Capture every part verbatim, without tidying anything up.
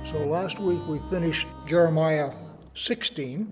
So last week we finished Jeremiah sixteen,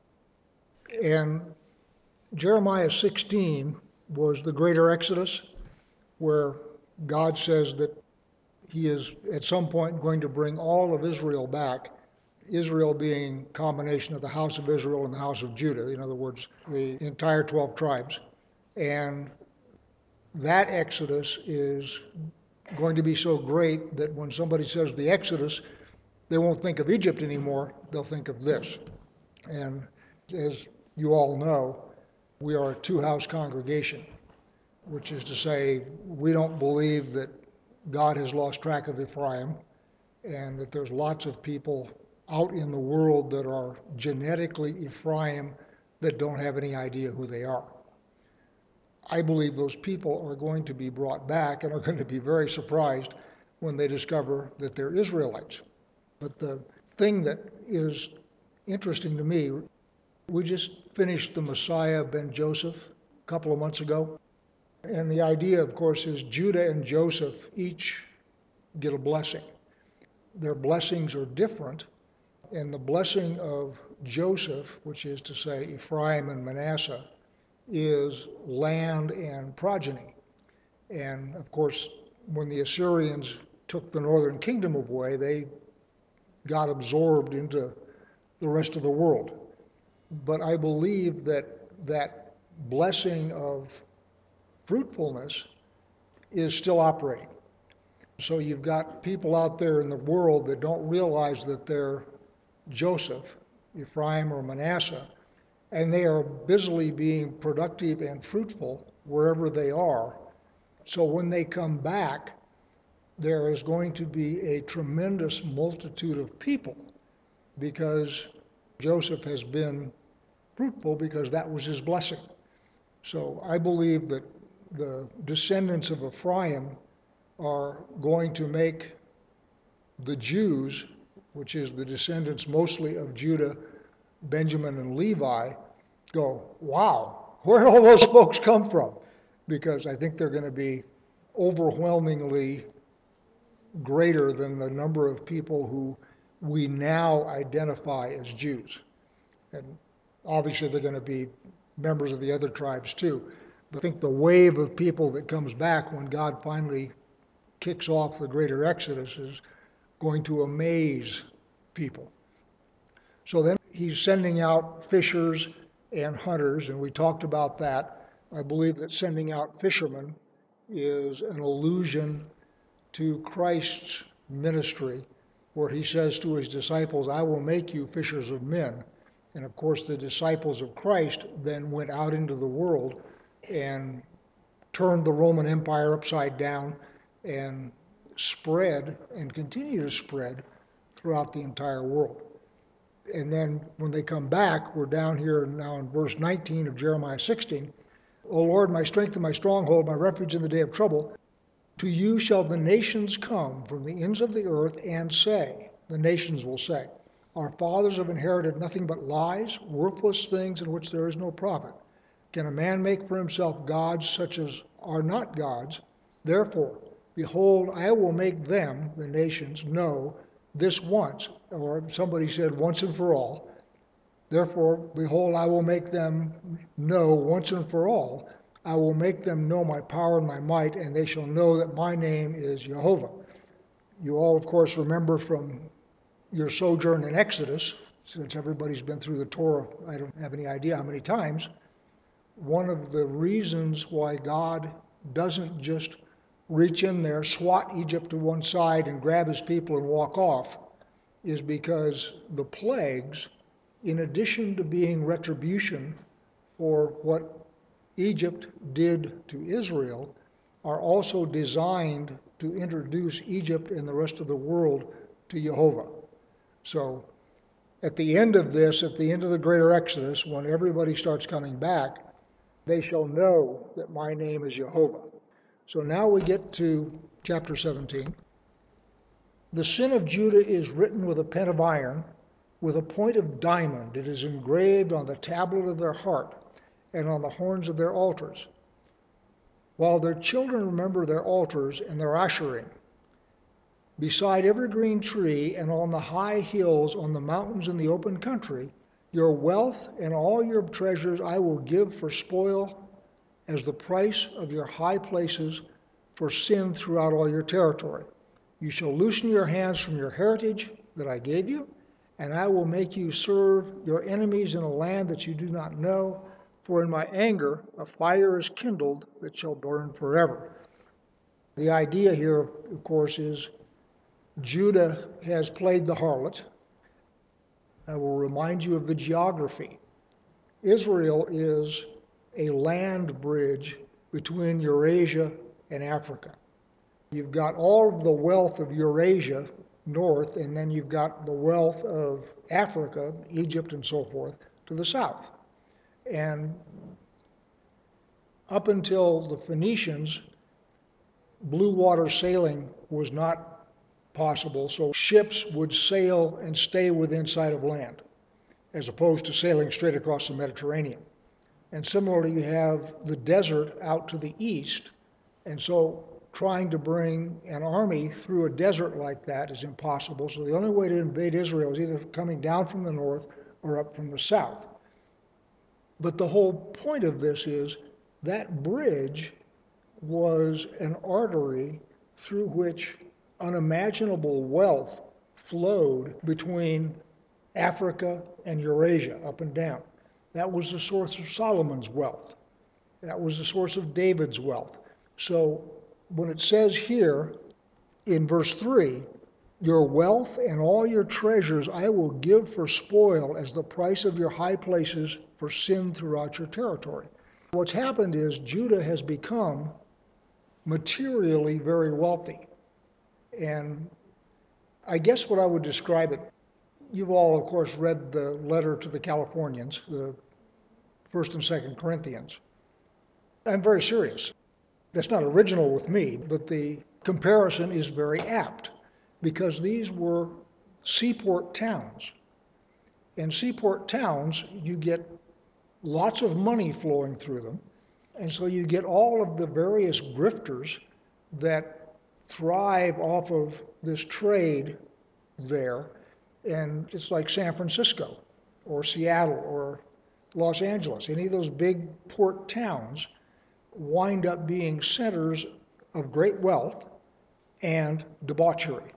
and Jeremiah sixteen was the greater Exodus, where God says that he is at some point going to bring all of Israel back, Israel being a combination of the house of Israel and the house of Judah, in other words, the entire twelve tribes. And that Exodus is going to be so great that when somebody says the Exodus, they won't think of Egypt anymore, they'll think of this. And as you all know, we are a two-house congregation, which is to say we don't believe that God has lost track of Ephraim and that there's lots of people out in the world that are genetically Ephraim that don't have any idea who they are. I believe those people are going to be brought back and are going to be very surprised when they discover that they're Israelites. But the thing that is interesting to me, we just finished the Messiah ben Joseph a couple of months ago. And the idea, of course, is Judah and Joseph each get a blessing. Their blessings are different. And the blessing of Joseph, which is to say Ephraim and Manasseh, is land and progeny. And of course, when the Assyrians took the northern kingdom away, they got absorbed into the rest of the world. But I believe that that blessing of fruitfulness is still operating. So you've got people out there in the world that don't realize that they're Joseph, Ephraim, or Manasseh, and they are busily being productive and fruitful wherever they are. So when they come back, there is going to be a tremendous multitude of people because Joseph has been fruitful because that was his blessing. So I believe that the descendants of Ephraim are going to make the Jews, which is the descendants mostly of Judah, Benjamin, and Levi, go, wow, where did all those folks come from? Because I think they're going to be overwhelmingly greater than the number of people who we now identify as Jews. And obviously they're going to be members of the other tribes too. But I think the wave of people that comes back when God finally kicks off the greater Exodus is going to amaze people. So then he's sending out fishers and hunters, and we talked about that. I believe that sending out fishermen is an allusion to Christ's ministry, where he says to his disciples, I will make you fishers of men. And of course, the disciples of Christ then went out into the world and turned the Roman Empire upside down and spread and continue to spread throughout the entire world. And then when they come back, we're down here now in verse nineteen of Jeremiah sixteen. O Lord, my strength and my stronghold, my refuge in the day of trouble, to you shall the nations come from the ends of the earth and say, the nations will say, our fathers have inherited nothing but lies, worthless things in which there is no profit. Can a man make for himself gods such as are not gods? Therefore, behold, I will make them, the nations, know this once, or somebody said once and for all. Therefore, behold, I will make them know once and for all. I will make them know my power and my might, and they shall know that my name is Jehovah. You all, of course, remember from your sojourn in Exodus, since everybody's been through the Torah, I don't have any idea how many times, one of the reasons why God doesn't just reach in there, swat Egypt to one side and grab his people and walk off is because the plagues, in addition to being retribution for what Egypt did to Israel, are also designed to introduce Egypt and the rest of the world to Jehovah. So at the end of this, at the end of the greater Exodus, when everybody starts coming back, they shall know that my name is Jehovah. So now we get to chapter seventeen. The sin of Judah is written with a pen of iron, with a point of diamond. It is engraved on the tablet of their heart and on the horns of their altars. While their children remember their altars and their asherim, beside every green tree and on the high hills, on the mountains in the open country, your wealth and all your treasures I will give for spoil as the price of your high places for sin throughout all your territory. You shall loosen your hands from your heritage that I gave you, and I will make you serve your enemies in a land that you do not know, for in my anger a fire is kindled that shall burn forever. The idea here, of course, is Judah has played the harlot. I will remind you of the geography. Israel is a land bridge between Eurasia and Africa. You've got all of the wealth of Eurasia north, and then you've got the wealth of Africa, Egypt and so forth, to the south. And up until the Phoenicians, blue water sailing was not possible, so ships would sail and stay within sight of land, as opposed to sailing straight across the Mediterranean. And similarly, you have the desert out to the east, and so trying to bring an army through a desert like that is impossible. So the only way to invade Israel is either coming down from the north or up from the south. But the whole point of this is that bridge was an artery through which unimaginable wealth flowed between Africa and Eurasia, up and down. That was the source of Solomon's wealth. That was the source of David's wealth. So when it says here in verse three, your wealth and all your treasures I will give for spoil as the price of your high places for sin throughout your territory. What's happened is Judah has become materially very wealthy. And I guess what I would describe it, you've all, of course, read the letter to the Californians, the First and Second Corinthians. I'm very serious. That's not original with me, but the comparison is very apt because these were seaport towns. In seaport towns, you get lots of money flowing through them, and so you get all of the various grifters that thrive off of this trade there. And it's like San Francisco or Seattle or Los Angeles. Any of those big port towns wind up being centers of great wealth and debauchery.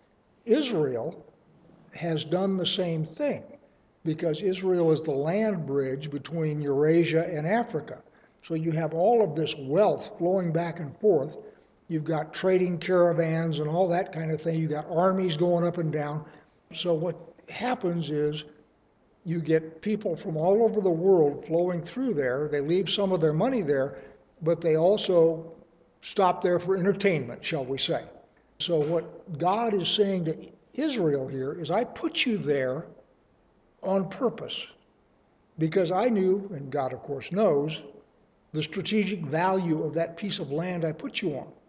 Israel has done the same thing because Israel is the land bridge between Eurasia and Africa. So you have all of this wealth flowing back and forth. You've got trading caravans and all that kind of thing. You've got armies going up and down. So what happens is you get people from all over the world flowing through there. They leave some of their money there, but they also stop there for entertainment, shall we say. So what God is saying to Israel here is, I put you there on purpose because I knew, and God of course knows, the strategic value of that piece of land I put you on.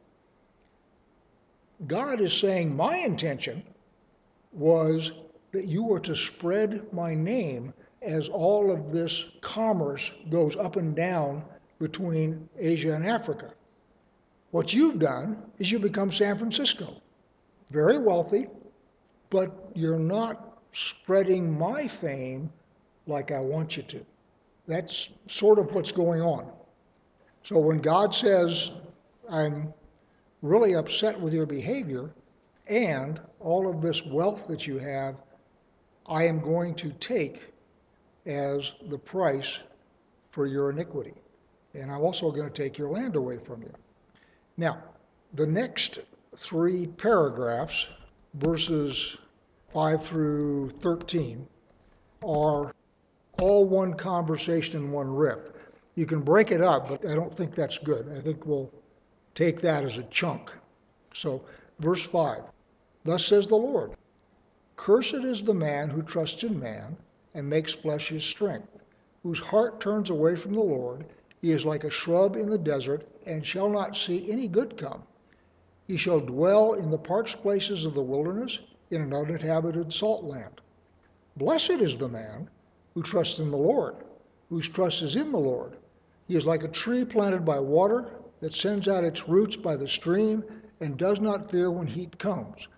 God is saying my intention was that you were to spread my name as all of this commerce goes up and down between Asia and Africa. What you've done is you become San Francisco, very wealthy, but you're not spreading my fame like I want you to. That's sort of what's going on. So when God says, I'm really upset with your behavior and all of this wealth that you have, I am going to take as the price for your iniquity. And I'm also going to take your land away from you. Now, the next three paragraphs, verses five through thirteen, are all one conversation and one riff. You can break it up, but I don't think that's good. I think we'll take that as a chunk. So, verse five, thus says the Lord, cursed is the man who trusts in man and makes flesh his strength, whose heart turns away from the Lord. He is like a shrub in the desert and shall not see any good come. He shall dwell in the parched places of the wilderness, in an uninhabited salt land. Blessed is the man who trusts in the Lord, whose trust is in the Lord. He is like a tree planted by water that sends out its roots by the stream and does not fear when heat comes,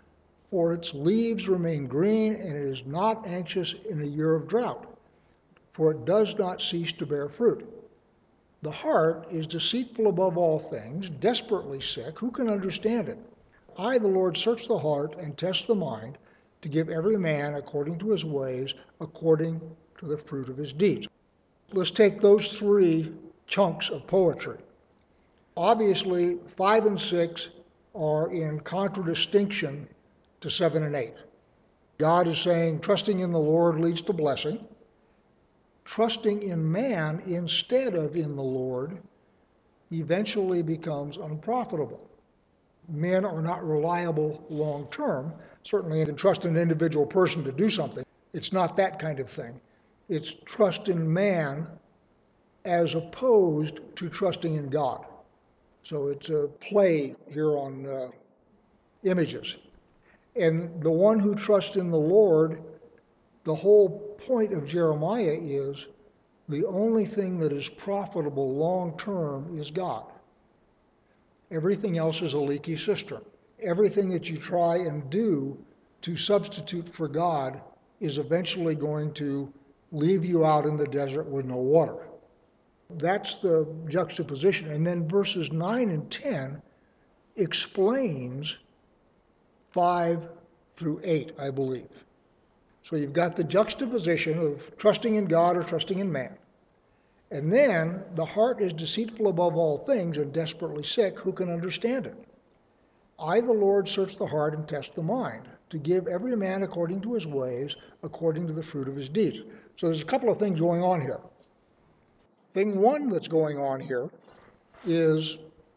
for its leaves remain green, and it is not anxious in a year of drought, for it does not cease to bear fruit. The heart is deceitful above all things, desperately sick. Who can understand it? I, the Lord, search the heart and test the mind, to give every man according to his ways, according to the fruit of his deeds. Let's take those three chunks of poetry. Obviously, five and six are in contradistinction to seven and eight. God is saying trusting in the Lord leads to blessing. Trusting in man instead of in the Lord eventually becomes unprofitable. Men are not reliable long term. Certainly you can trust an individual person to do something. It's not that kind of thing. It's trust in man as opposed to trusting in God. So it's a play here on uh, images. And the one who trusts in the Lord, the whole point of Jeremiah is the only thing that is profitable long term is God. Everything else is a leaky cistern. Everything that you try and do to substitute for God is eventually going to leave you out in the desert with no water. That's the juxtaposition. And then verses nine and ten explains five through eight, I believe. So you've got the juxtaposition of trusting in God or trusting in man. And then the heart is deceitful above all things and desperately sick. Who can understand it? I, the Lord, search the heart and test the mind, to give every man according to his ways, according to the fruit of his deeds. So there's a couple of things going on here. Thing one that's going on here is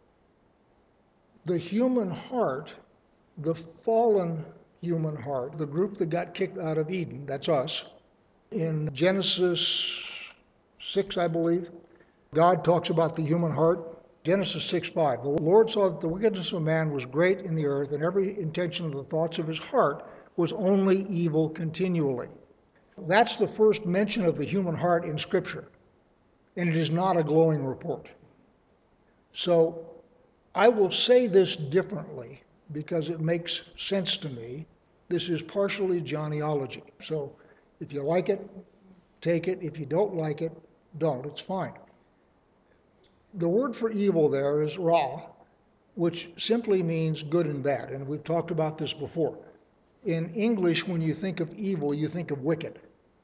the human heart, the fallen human heart, the group that got kicked out of Eden, that's us. In Genesis six, I believe, God talks about the human heart. Genesis six five, the Lord saw that the wickedness of man was great in the earth, and every intention of the thoughts of his heart was only evil continually. That's the first mention of the human heart in Scripture, and it is not a glowing report. So I will say this differently because it makes sense to me. This is partially Johnnyology. So if you like it, take it. If you don't like it, don't. It's fine. The word for evil there is ra, which simply means good and bad. And we've talked about this before. In English, when you think of evil, you think of wicked.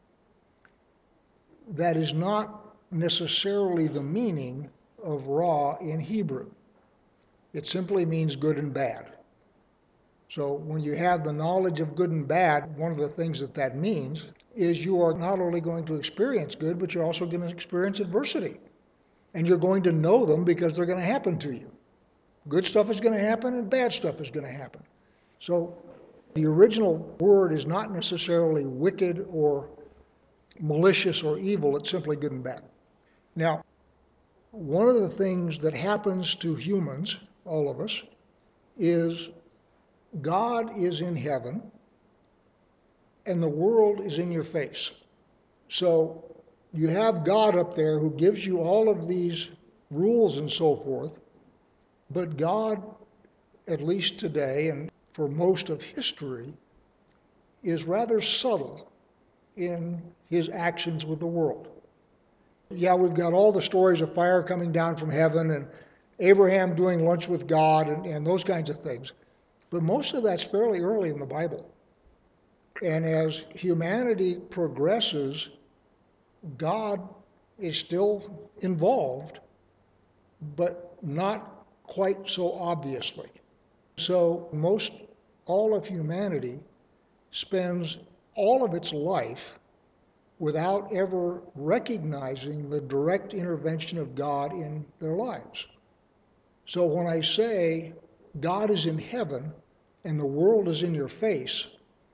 That is not necessarily the meaning of ra in Hebrew. It simply means good and bad. So when you have the knowledge of good and bad, one of the things that that means is you are not only going to experience good, but you're also going to experience adversity. And you're going to know them because they're going to happen to you. Good stuff is going to happen and bad stuff is going to happen. So the original word is not necessarily wicked or malicious or evil, it's simply good and bad. Now, one of the things that happens to humans, all of us, is God is in heaven and the world is in your face. So you have God up there who gives you all of these rules and so forth, but God, at least today and for most of history, is rather subtle in his actions with the world. Yeah, we've got all the stories of fire coming down from heaven and Abraham doing lunch with God and, and those kinds of things, but most of that's fairly early in the Bible. And as humanity progresses, God is still involved, but not quite so obviously. So most all of humanity spends all of its life without ever recognizing the direct intervention of God in their lives. So when I say God is in heaven and the world is in your face,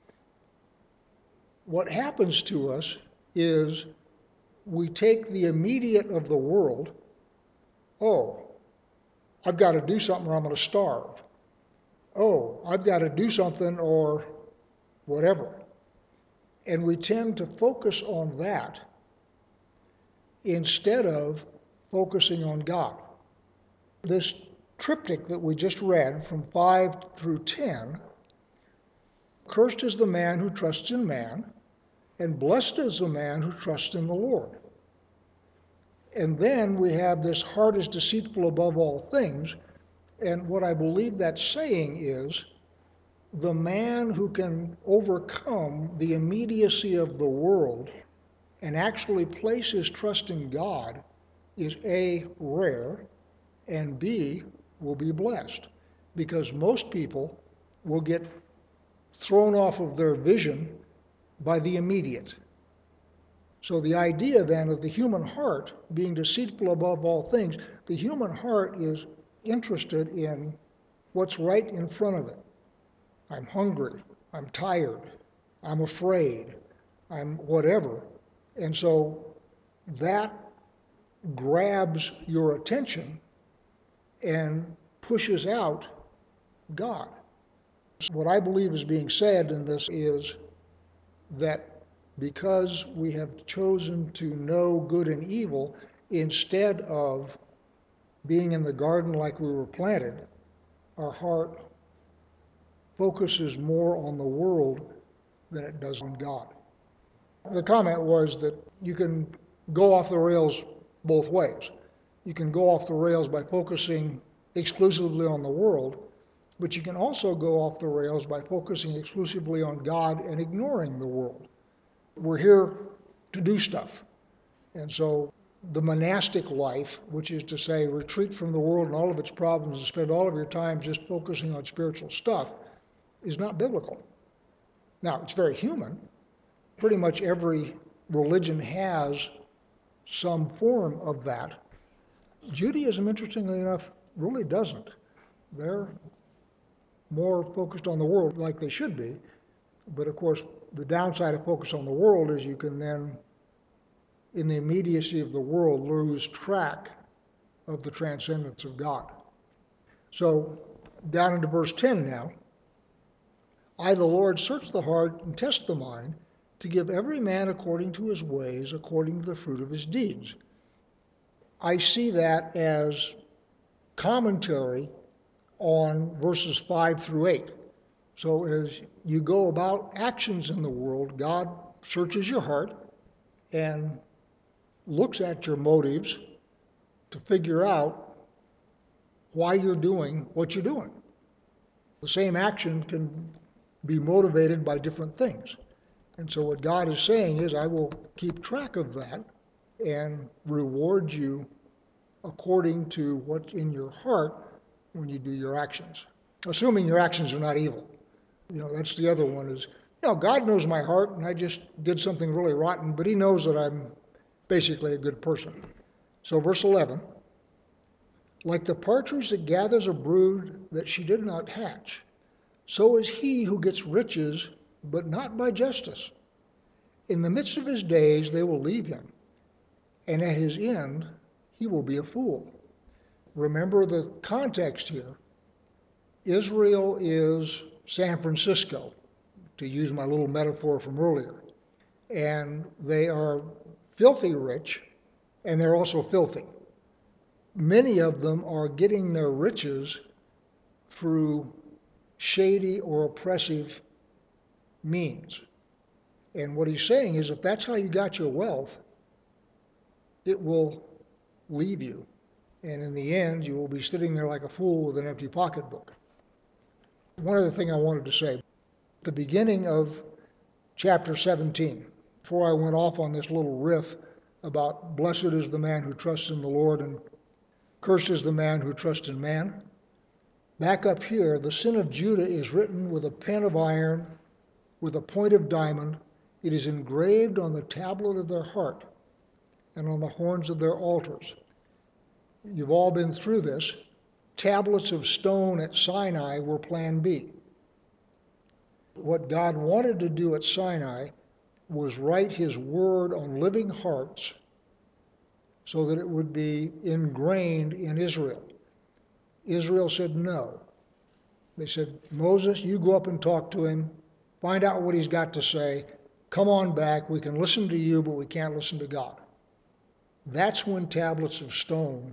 what happens to us is we take the immediate of the world. Oh, I've got to do something or I'm going to starve. Oh, I've got to do something or whatever. And we tend to focus on that instead of focusing on God. This triptych that we just read from five through ten Cursed is the man who trusts in man, and blessed is the man who trusts in the Lord. And then we have this heart is deceitful above all things. And what I believe that's saying is the man who can overcome the immediacy of the world and actually place his trust in God is A, rare, and B, will be blessed. Because most people will get thrown off of their vision by the immediate. So the idea then of the human heart being deceitful above all things, the human heart is interested in what's right in front of it. I'm hungry, I'm tired, I'm afraid, I'm whatever. And so that grabs your attention and pushes out God. What I believe is being said in this is that because we have chosen to know good and evil instead of being in the garden like we were planted, our heart focuses more on the world than it does on God. The comment was that you can go off the rails both ways. You can go off the rails by focusing exclusively on the world, but you can also go off the rails by focusing exclusively on God and ignoring the world. We're here to do stuff. And so the monastic life, which is to say retreat from the world and all of its problems and spend all of your time just focusing on spiritual stuff, is not biblical. Now, it's very human. Pretty much every religion has some form of that. Judaism, interestingly enough, really doesn't. They're more focused on the world like they should be. But of course, the downside of focus on the world is you can then, in the immediacy of the world, lose track of the transcendence of God. So, down into verse ten now. I, the Lord, search the heart and test the mind, to give every man according to his ways, according to the fruit of his deeds. I see that as commentary on verses five through eight. So as you go about actions in the world, God searches your heart and looks at your motives to figure out why you're doing what you're doing. The same action can be motivated by different things. And so what God is saying is, I will keep track of that and reward you according to what's in your heart when you do your actions. Assuming your actions are not evil. You know, that's the other one is, you know, God knows my heart and I just did something really rotten, but he knows that I'm basically a good person. So verse eleven, like the partridge that gathers a brood that she did not hatch, so is he who gets riches, but not by justice. In the midst of his days they will leave him, and at his end he will be a fool. Remember the context here. Israel is San Francisco, to use my little metaphor from earlier. And they are filthy rich, and they're also filthy. Many of them are getting their riches through shady or oppressive means. And what he's saying is, if that's how you got your wealth, it will leave you. And in the end, you will be sitting there like a fool with an empty pocketbook. One other thing I wanted to say. At the beginning of chapter seventeen, before I went off on this little riff about blessed is the man who trusts in the Lord and cursed is the man who trusts in man, back up here, the sin of Judah is written with a pen of iron, with a point of diamond. It is engraved on the tablet of their heart and on the horns of their altars. You've all been through this. Tablets of stone at Sinai were plan B. What God wanted to do at Sinai was write his word on living hearts so that it would be ingrained in Israel. Israel said no. They said, Moses, you go up and talk to him, find out what he's got to say, come on back, we can listen to you, but we can't listen to God. That's when tablets of stone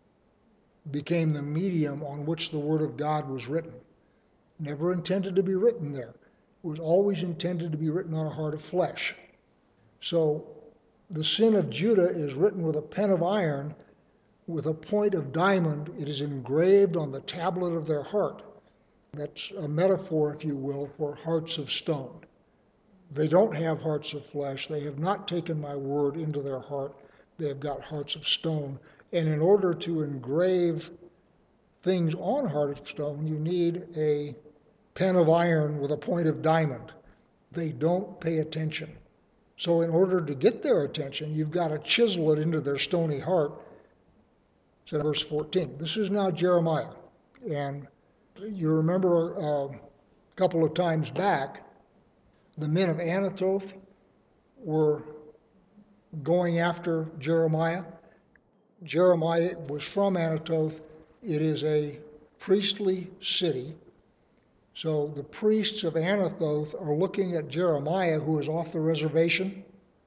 became the medium on which the Word of God was written. Never intended to be written there. was always intended to be written on a heart of flesh. So the sin of Judah is written with a pen of iron, with a point of diamond. It is engraved on the tablet of their heart. That's a metaphor, if you will, for hearts of stone. They don't have hearts of flesh. They have not taken my word into their heart. They have got hearts of stone. And in order to engrave things on heart of stone, you need a pen of iron with a point of diamond. They don't pay attention. So in order to get their attention, you've got to chisel it into their stony heart. So verse fourteen. This is now Jeremiah. And you remember uh, a couple of times back, the men of Anathoth were going after Jeremiah. Jeremiah was from Anathoth. It is a priestly city. So the priests of Anathoth are looking at Jeremiah, who is off the reservation,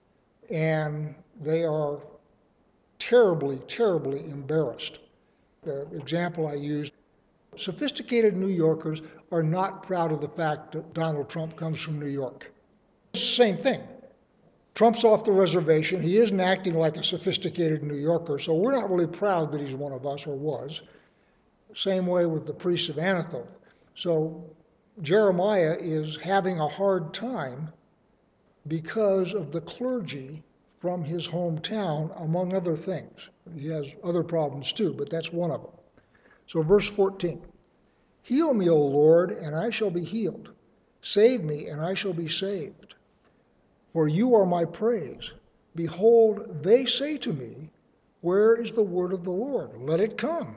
and they are terribly, terribly embarrassed. The example I used, sophisticated New Yorkers are not proud of the fact that Donald Trump comes from New York. Same thing. Trump's off the reservation. He isn't acting like a sophisticated New Yorker, so we're not really proud that he's one of us, or was. Same way with the priests of Anathoth. So Jeremiah is having a hard time because of the clergy from his hometown, among other things. He has other problems too, but that's one of them. So verse fourteen, heal me, O Lord, and I shall be healed. Save me, and I shall be saved. For you are my praise. Behold, they say to me, where is the word of the Lord? Let it come.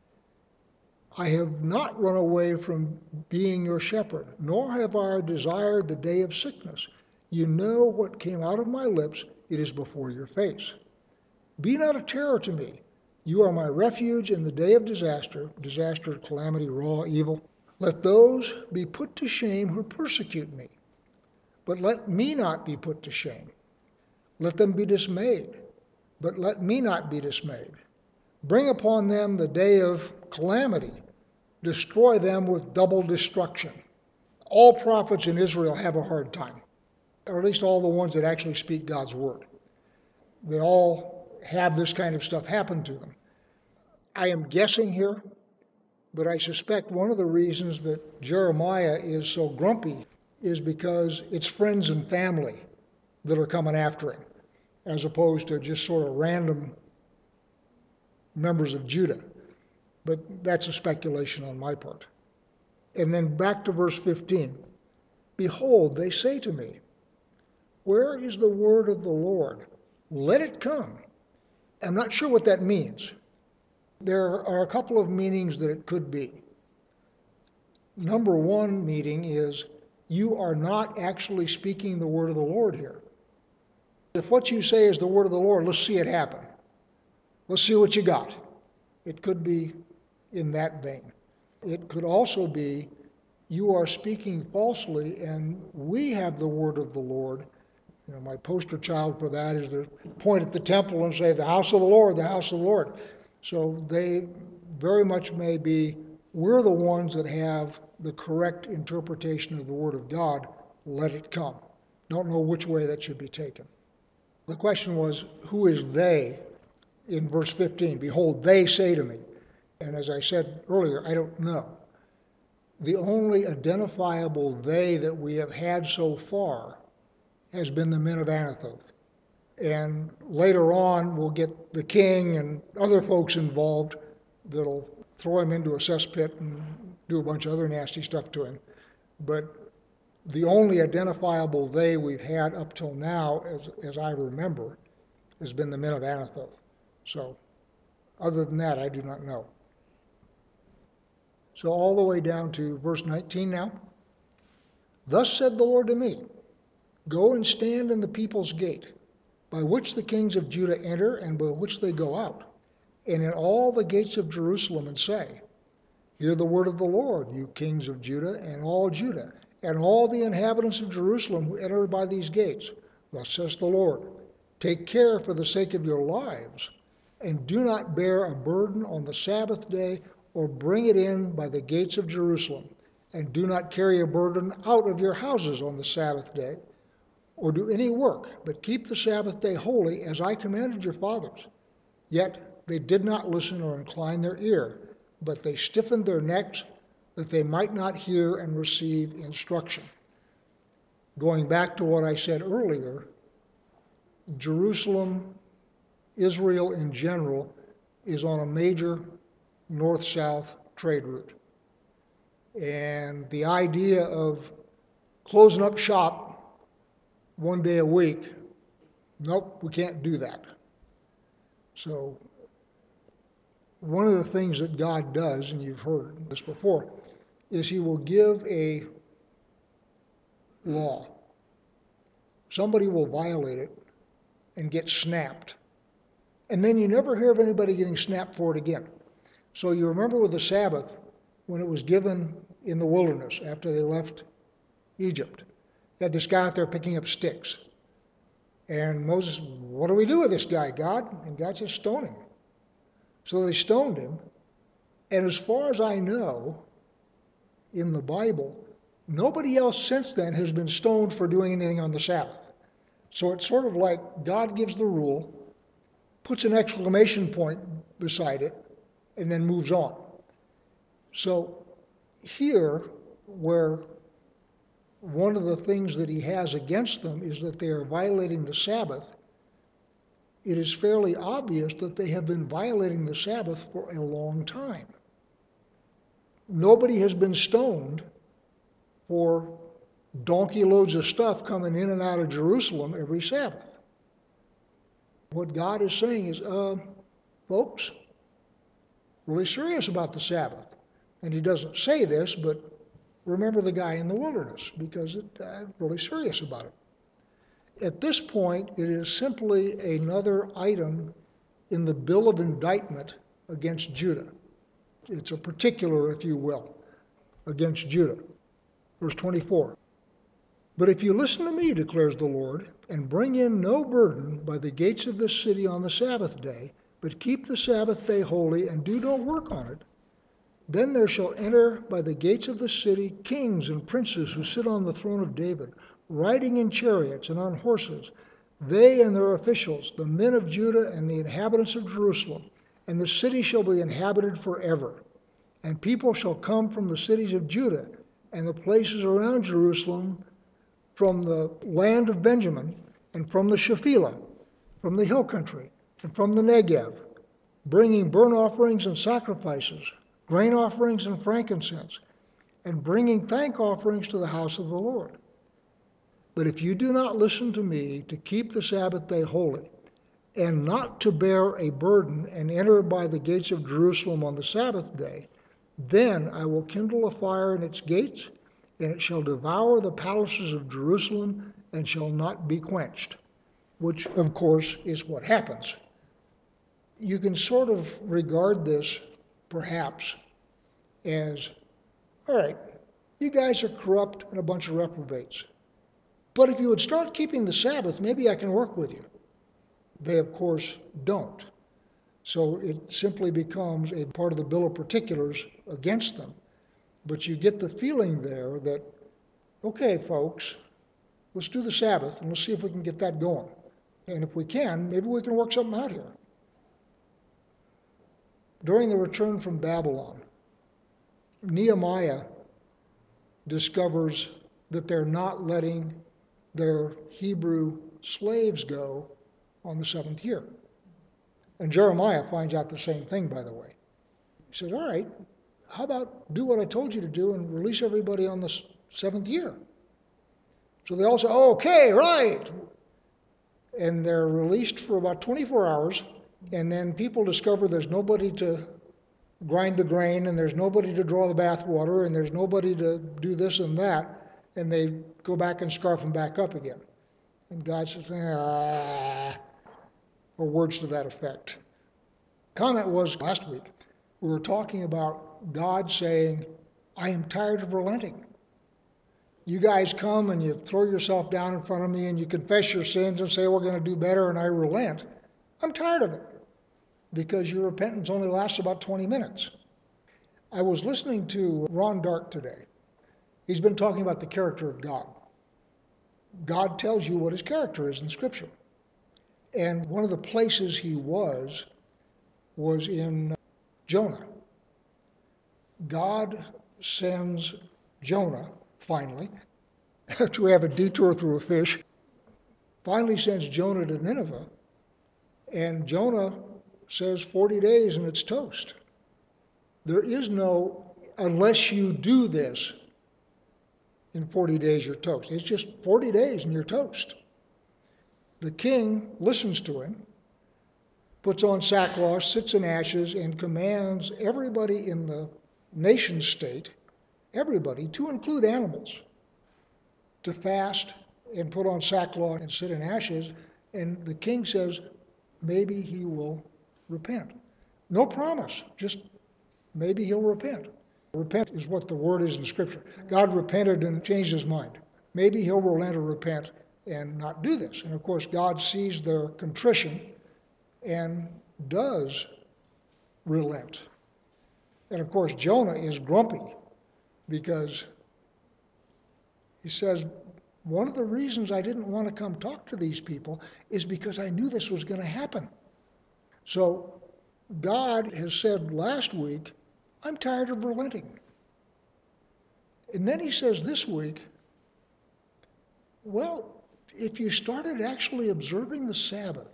I have not run away from being your shepherd, nor have I desired the day of sickness. You know what came out of my lips, it is before your face. Be not a terror to me. You are my refuge in the day of disaster, disaster, calamity, raw, evil. Let those be put to shame who persecute me, but let me not be put to shame. Let them be dismayed, but let me not be dismayed. Bring upon them the day of calamity. Destroy them with double destruction. All prophets in Israel have a hard time, or at least all the ones that actually speak God's word. They all have this kind of stuff happen to them. I am guessing here, but I suspect one of the reasons that Jeremiah is so grumpy is because it's friends and family that are coming after him, as opposed to just sort of random members of Judah. But that's a speculation on my part. And then back to verse fifteen. Behold, they say to me, where is the word of the Lord? Let it come. I'm not sure what that means. There are a couple of meanings that it could be. Number one meaning is you are not actually speaking the word of the Lord here. If what you say is the word of the Lord, let's see it happen. Let's see what you got. It could be in that vein. It could also be you are speaking falsely and we have the word of the Lord. You know, my poster child for that is to point at the temple and say, the house of the Lord, the house of the Lord. So they very much may be, we're the ones that have the correct interpretation of the word of God. Let it come. Don't know which way that should be taken. The question was, who is they in verse fifteen? Behold, they say to me. And as I said earlier, I don't know. The only identifiable they that we have had so far has been the men of Anathoth. And later on, we'll get the king and other folks involved that'll throw him into a cesspit and do a bunch of other nasty stuff to him. But the only identifiable they we've had up till now, as, as I remember, has been the men of Anathoth. So other than that, I do not know. So all the way down to verse nineteen now. Thus said the Lord to me, go and stand in the people's gate, by which the kings of Judah enter and by which they go out, and in all the gates of Jerusalem, and say, hear the word of the Lord, you kings of Judah, and all Judah, and all the inhabitants of Jerusalem who enter by these gates. Thus says the Lord, take care for the sake of your lives, and do not bear a burden on the Sabbath day, or bring it in by the gates of Jerusalem, And do not carry a burden out of your houses on the Sabbath day, or do any work, but keep the Sabbath day holy, as I commanded your fathers. Yet they did not listen or incline their ear, but they stiffened their necks, that they might not hear and receive instruction. Going back to what I said earlier, Jerusalem, Israel in general, is on a major north-south trade route. And the idea of closing up shop one day a week, nope, we can't do that. So one of the things that God does, and you've heard this before, is he will give a law. Somebody will violate it and get snapped. And then you never hear of anybody getting snapped for it again. So you remember with the Sabbath, when it was given in the wilderness after they left Egypt, you had this guy out there picking up sticks. And Moses, what do we do with this guy, God? And God says, stone him. So they stoned him. And as far as I know, in the Bible, nobody else since then has been stoned for doing anything on the Sabbath. So it's sort of like God gives the rule, puts an exclamation point beside it, and then moves on. So here, where one of the things that he has against them is that they are violating the Sabbath, it is fairly obvious that they have been violating the Sabbath for a long time. Nobody has been stoned for donkey loads of stuff coming in and out of Jerusalem every Sabbath. What God is saying is, uh, folks, really serious about the Sabbath. And he doesn't say this, but remember the guy in the wilderness, because it, I'm really serious about it. At this point, it is simply another item in the bill of indictment against Judah. It's a particular, if you will, against Judah. Verse twenty-four. But if you listen to me, declares the Lord, and bring in no burden by the gates of this city on the Sabbath day, but keep the Sabbath day holy and do no work on it, then there shall enter by the gates of the city kings and princes who sit on the throne of David, riding in chariots and on horses, they and their officials, the men of Judah and the inhabitants of Jerusalem. And the city shall be inhabited forever. And people shall come from the cities of Judah and the places around Jerusalem, from the land of Benjamin, and from the Shephelah, from the hill country, and from the Negev, bringing burnt offerings and sacrifices, grain offerings and frankincense, and bringing thank offerings to the house of the Lord. But if you do not listen to me to keep the Sabbath day holy, and not to bear a burden and enter by the gates of Jerusalem on the Sabbath day, then I will kindle a fire in its gates, and it shall devour the palaces of Jerusalem and shall not be quenched, which, of course, is what happens. You can sort of regard this, perhaps, as, all right, you guys are corrupt and a bunch of reprobates, but if you would start keeping the Sabbath, maybe I can work with you. They, of course, don't. So it simply becomes a part of the bill of particulars against them. But you get the feeling there that, okay, folks, let's do the Sabbath and let's see if we can get that going. And if we can, maybe we can work something out here. During the return from Babylon, Nehemiah discovers that they're not letting their Hebrew slaves go on the seventh year. And Jeremiah finds out the same thing, by the way. He said, all right, how about do what I told you to do and release everybody on the seventh year? So they all say, oh, okay, right. And they're released for about twenty-four hours, and then people discover there's nobody to grind the grain, and there's nobody to draw the bath water, and there's nobody to do this and that, and they go back and scarf them back up again. And God says, ah, or words to that effect. Comment was last week, we were talking about God saying, I am tired of relenting. You guys come and you throw yourself down in front of me and you confess your sins and say, we're going to do better, and I relent. I'm tired of it because your repentance only lasts about twenty minutes. I was listening to Ron Dark today, He's been talking about the character of God. God tells you what his character is in Scripture. And one of the places he was was in Jonah. God sends Jonah, finally, after we have a detour through a fish, finally sends Jonah to Nineveh. And Jonah says forty days and it's toast. There is no, unless you do this, in forty days you're toast. It's just forty days and you're toast. The king listens to him, puts on sackcloth, sits in ashes, and commands everybody in the nation state, everybody, to include animals, to fast and put on sackcloth and sit in ashes. And the king says, maybe he will repent. No promise, just maybe he'll repent. Repent is what the word is in Scripture. God repented and changed his mind. Maybe he'll relent or repent and not do this. And of course, God sees their contrition and does relent. And of course, Jonah is grumpy because he says, one of the reasons I didn't want to come talk to these people is because I knew this was going to happen. So God has said last week, I'm tired of relenting. And then he says this week, well, if you started actually observing the Sabbath,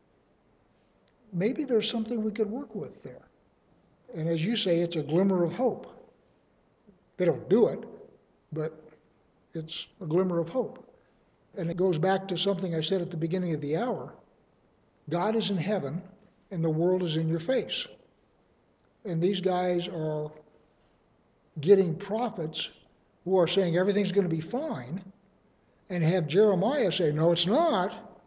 maybe there's something we could work with there. And as you say, it's a glimmer of hope. They don't do it, but it's a glimmer of hope. And it goes back to something I said at the beginning of the hour. God is in heaven, and the world is in your face. And these guys are getting prophets who are saying everything's going to be fine, and have Jeremiah say, no, it's not.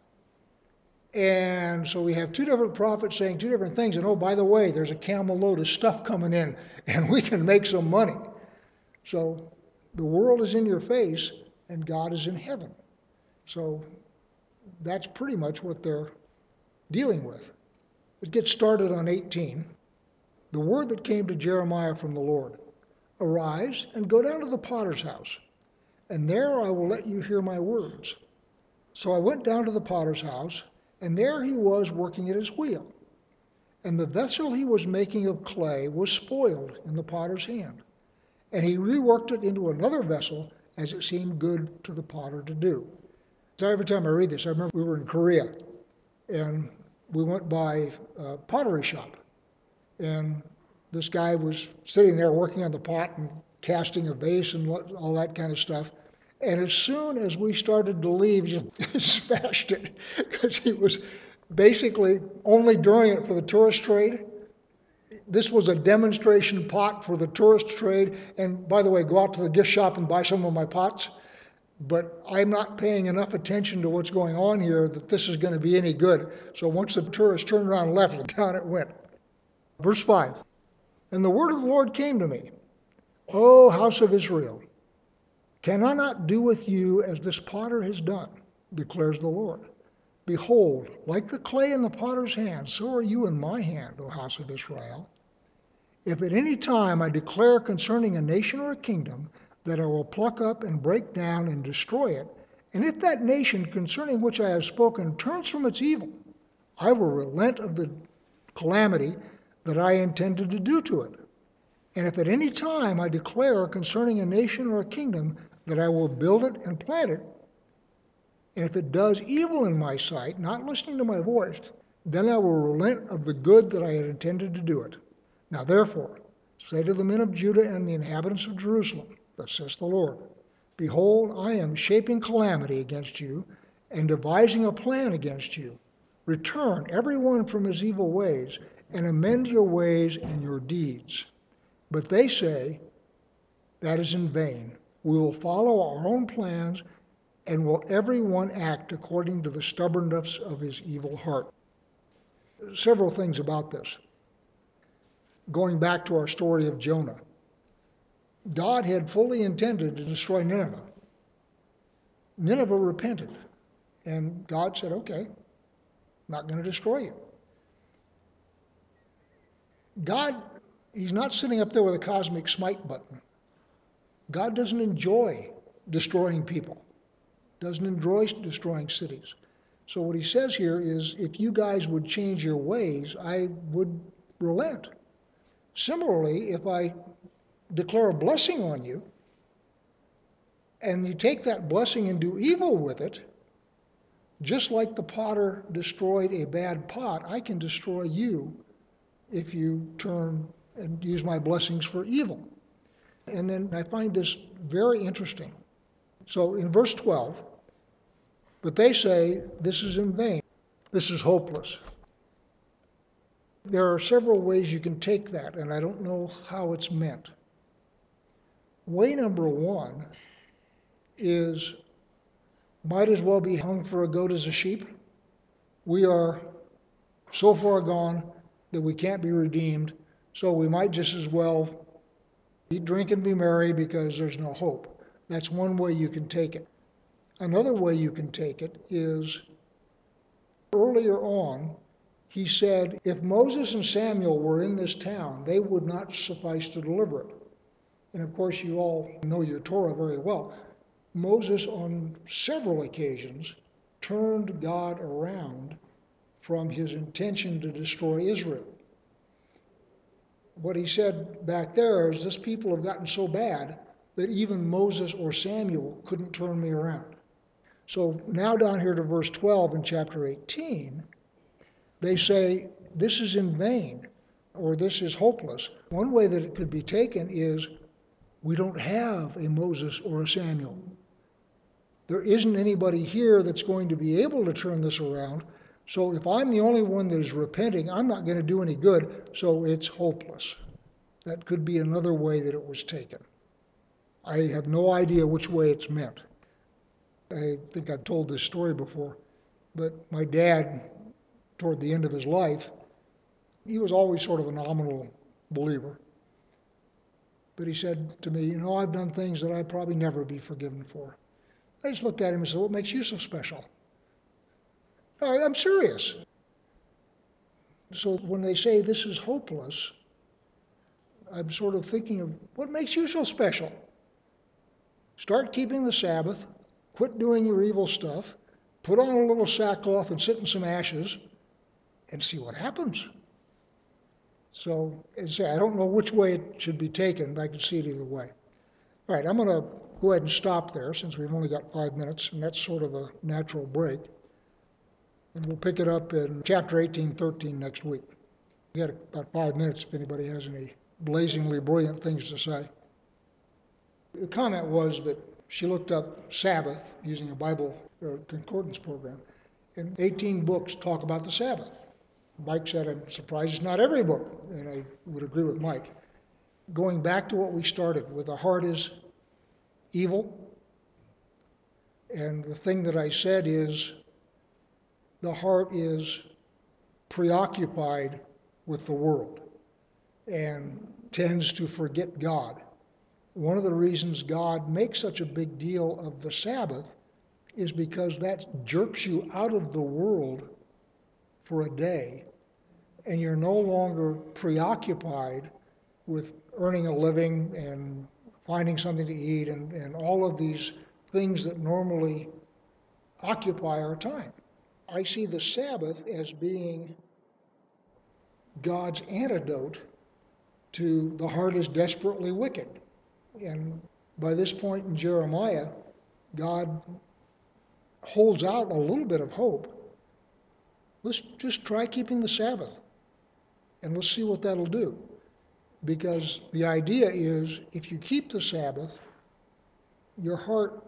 And so we have two different prophets saying two different things. And oh, by the way, there's a camel load of stuff coming in, and we can make some money. So the world is in your face, and God is in heaven. So that's pretty much what they're dealing with. It gets started on eighteen. The word that came to Jeremiah from the Lord, arise and go down to the potter's house, and there I will let you hear my words. So I went down to the potter's house, and there he was working at his wheel. And the vessel he was making of clay was spoiled in the potter's hand. And he reworked it into another vessel as it seemed good to the potter to do. So every time I read this, I remember we were in Korea, and we went by a pottery shop. And this guy was sitting there working on the pot and casting a vase and all that kind of stuff. And as soon as we started to leave, he just smashed it, because he was basically only doing it for the tourist trade. This was a demonstration pot for the tourist trade. And by the way, go out to the gift shop and buy some of my pots. But I'm not paying enough attention to what's going on here that this is going to be any good. So once the tourists turned around and left, down it went. Verse five, and the word of the Lord came to me, O house of Israel, can I not do with you as this potter has done, declares the Lord? Behold, like the clay in the potter's hand, so are you in my hand, O house of Israel. If at any time I declare concerning a nation or a kingdom that I will pluck up and break down and destroy it, and if that nation concerning which I have spoken turns from its evil, I will relent of the calamity that I intended to do to it. And if at any time I declare concerning a nation or a kingdom that I will build it and plant it, and if it does evil in my sight, not listening to my voice, then I will relent of the good that I had intended to do it. Now therefore, say to the men of Judah and the inhabitants of Jerusalem, thus says the Lord, behold, I am shaping calamity against you and devising a plan against you. Return every one from his evil ways and amend your ways and your deeds. But they say, that is in vain. We will follow our own plans, and will every one act according to the stubbornness of his evil heart. Several things about this. Going back to our story of Jonah, God had fully intended to destroy Nineveh. Nineveh repented, and God said, okay, I'm not going to destroy you. God, he's not sitting up there with a cosmic smite button. God doesn't enjoy destroying people, doesn't enjoy destroying cities. So what he says here is, if you guys would change your ways, I would relent. Similarly, if I declare a blessing on you, and you take that blessing and do evil with it, just like the potter destroyed a bad pot, I can destroy you if you turn and use my blessings for evil. And then I find this very interesting. So in verse twelve, but they say, this is in vain, this is hopeless. There are several ways you can take that, and I don't know how it's meant. Way number one is, might as well be hung for a goat as a sheep. We are so far gone that we can't be redeemed, so we might just as well eat, drink, and be merry because there's no hope. That's one way you can take it. Another way you can take it is, earlier on, he said, if Moses and Samuel were in this town, they would not suffice to deliver it. And of course, you all know your Torah very well. Moses, on several occasions, turned God around from his intention to destroy Israel. What he said back there is, this people have gotten so bad that even Moses or Samuel couldn't turn me around. So now down here to verse twelve in chapter eighteen, they say, this is in vain, or this is hopeless. One way that it could be taken is, we don't have a Moses or a Samuel. There isn't anybody here that's going to be able to turn this around. So if I'm the only one that is repenting, I'm not going to do any good, so it's hopeless. That could be another way that it was taken. I have no idea which way it's meant. I think I've told this story before, but my dad, toward the end of his life, he was always sort of a nominal believer. But he said to me, you know, I've done things that I'd probably never be forgiven for. I just looked at him and said, what makes you so special? No, I'm serious. So when they say this is hopeless, I'm sort of thinking of, what makes you so special? Start keeping the Sabbath, quit doing your evil stuff, put on a little sackcloth and sit in some ashes, and see what happens. So, as I say, I don't know which way it should be taken, but I can see it either way. All right, I'm going to go ahead and stop there since we've only got five minutes, and that's sort of a natural break. And we'll pick it up in chapter eighteen, thirteen next week. We got about five minutes if anybody has any blazingly brilliant things to say. The comment was that she looked up Sabbath using a Bible or concordance program, and eighteen books talk about the Sabbath. Mike said, I'm surprised it's not every book, and I would agree with Mike. Going back to what we started with, the heart is evil, and the thing that I said is the heart is preoccupied with the world and tends to forget God. One of the reasons God makes such a big deal of the Sabbath is because that jerks you out of the world for a day, and you're no longer preoccupied with earning a living and finding something to eat and, and all of these things that normally occupy our time. I see the Sabbath as being God's antidote to the heart is desperately wicked. And by this point in Jeremiah, God holds out a little bit of hope. Let's just try keeping the Sabbath, and let's see what that'll do. Because the idea is, if you keep the Sabbath, your heart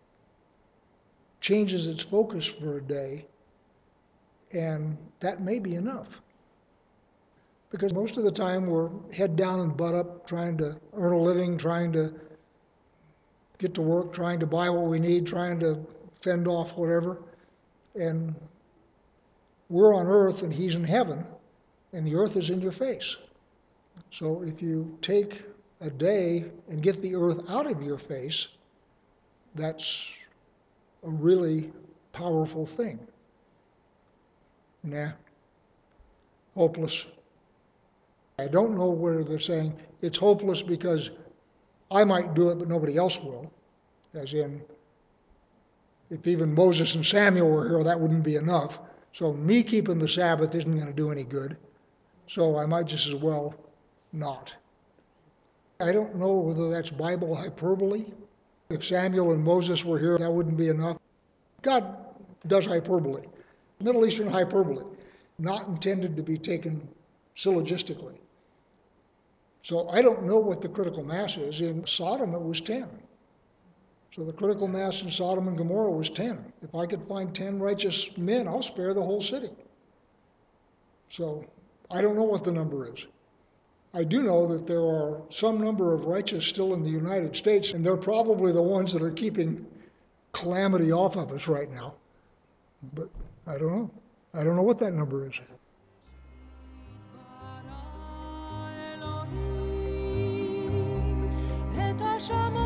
changes its focus for a day, and that may be enough. Because most of the time we're head down and butt up trying to earn a living, trying to get to work, trying to buy what we need, trying to fend off whatever. And we're on earth and he's in heaven, and the earth is in your face. So if you take a day and get the earth out of your face, that's a really powerful thing. Nah, hopeless. I don't know whether they're saying it's hopeless because I might do it, but nobody else will. As in, if even Moses and Samuel were here, that wouldn't be enough. So me keeping the Sabbath isn't going to do any good. So I might just as well not. I don't know whether that's Bible hyperbole. If Samuel and Moses were here, that wouldn't be enough. God does hyperbole, Middle Eastern hyperbole, not intended to be taken syllogistically. So I don't know what the critical mass is. In Sodom, it was ten. So the critical mass in Sodom and Gomorrah was ten. If I could find ten righteous men, I'll spare the whole city. So I don't know what the number is. I do know that there are some number of righteous still in the United States, and they're probably the ones that are keeping calamity off of us right now. But I don't know. I don't know what that number is. Shama